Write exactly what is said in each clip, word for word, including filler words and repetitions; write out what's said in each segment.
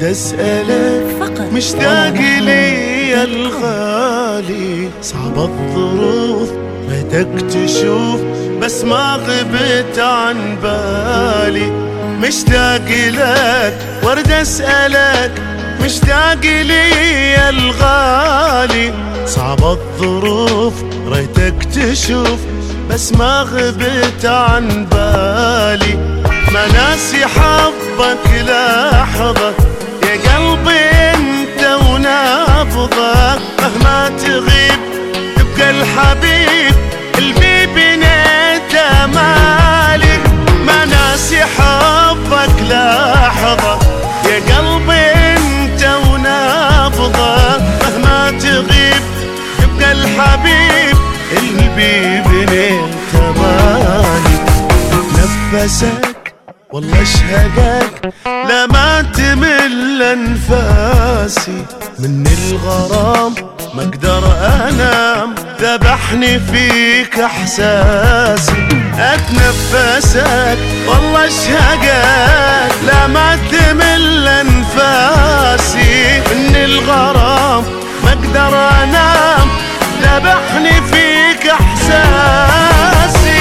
اسألك مشتاق لي يا الغالي، صعب الظروف بدك تشوف بس ما غبت عن بالي. مشتاق لك ورد اسألك مشتاق لي يا الغالي، صعب الظروف ريتك تشوف بس ما غبت عن بالي. ما ناسي حبك لحظة يا قلبي انت ونبضك، مهما تغيب تبقى الحبيب اللي بنيت امالي. ما ناسي حبك لحظة يا قلبي انت ونبضك، مهما تغيب تبقى الحبيب اللي بنيت امالي. نفسك والله اشهدك لا ما تمل انفاسي، من الغرام ما اقدر انام ذبحني فيك احساسي. اتنفسك والله اشهدك لا ما تمل انفاسي، من الغرام ما اقدر انام ذبحني فيك احساسي.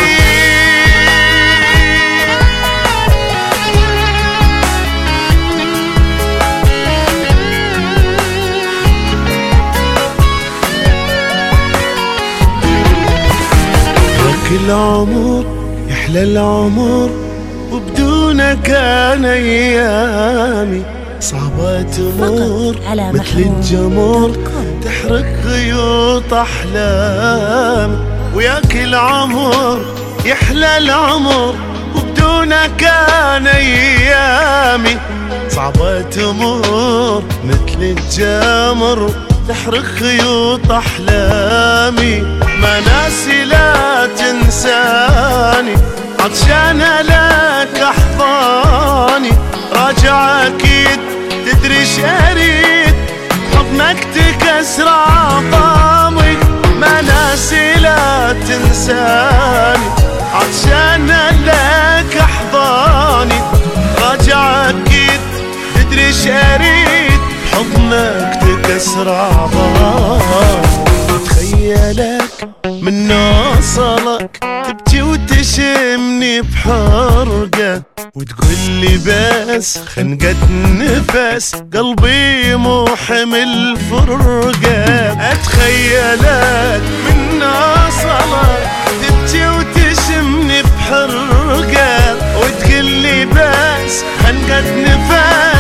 العمر يحلى العمر وبدونك انا ايامي، صعبة تمر مثل الجمر تحرق خيوط احلامي. وياك العمر يحلى العمر وبدونك انا ايامي، صعبة تمر مثل الجمر تحرق خيوط احلامي. ما ناسي لا تنساني عطشان لك احضاني، راجع اكيد تدري شريد حضنك تكسر عظامي. ما ناسي لا تنساني عطشان لك احضاني، راجع اكيد تدري شريد حضنك تكسر عظامي. تخيلك من وصلك تبكي وتشمني بحرقة، وتقولي بس خنقة نفس قلبي مو حمل فرقة. اتخيلك من وصلك تبكي وتشمني بحرقة، وتقولي بس خنقة نفس